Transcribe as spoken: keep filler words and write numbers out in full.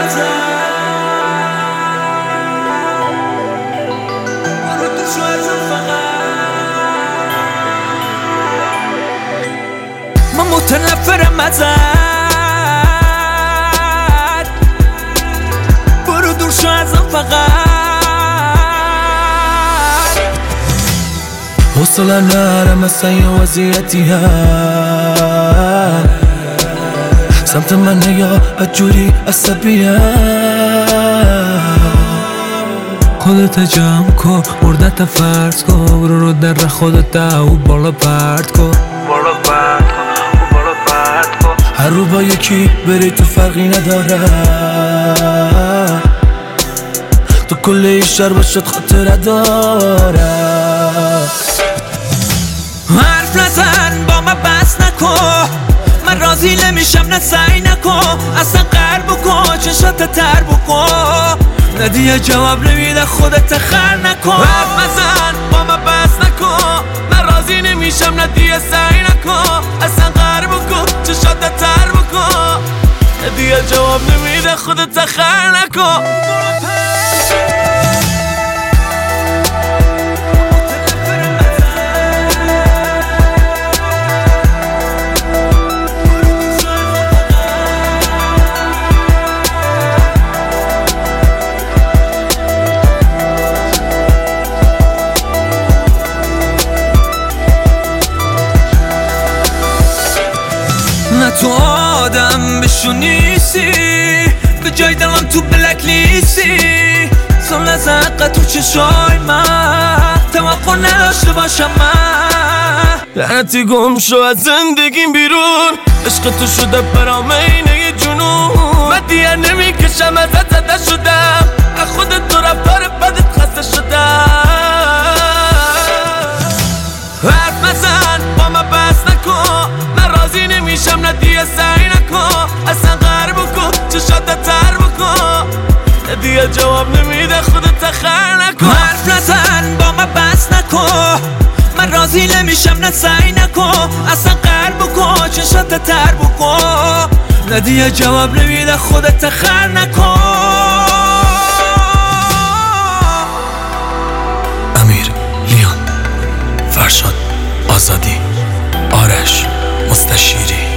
ازم، برو دور شو ازم فقط. من متنفرم ازت، برو دور شو ازم فقط. حوصله نرم مثل یه وضعیتی هست، سمت من نگاه بدجوری عصبیه. خودت جمع کن مردت فرض کن، برو رو در خودت او بالا پرد کن، بالا پرد کن، بالا پرد کن. هر رو با یکی بری تو فرقی نداره، تو کل این شهر باشد خاطره داره. حرف نزن با من بس نکن، من راضی نمیشم نه سعی نکن، اصلا قهر بکن چشات تر بکن. ندیه جواب نمیده خودت خر نکن. حرف نزن با من بس نکن، من راضی نمیشم ندیه سعی نکن، اصلا قهر بکن چشات تر بکن. ندیه جواب نمیده خودت خر نکن. نه تو آدم بشونیسی، به جای دلم تو بلک لیستی. سال از حقا تو چشای من توقع نداشته باشم من. لعنتی گم شو از زندگیم بیرون، عشق تو شده برام اینه جنون. من دیگه نمیکشم ازت زده شدم، از خودت تو رفتار بدت خسته شدم. حرف نزن با من بس نکن، من راضی نمیشم ندیه سعی نکن، اصلا قهر بکن چشات تر بکن. ندیه جواب نمیده خودت خر نکن. حرف نزن با من بس نکن، من راضی نمیشم نه سعی نکن، اصلا قهر بکن چشات تر بکن. ندیه جواب نمیده خودت خر نکن. امیر، لیان، فرشاد، آزادی، آرش، مستشیری.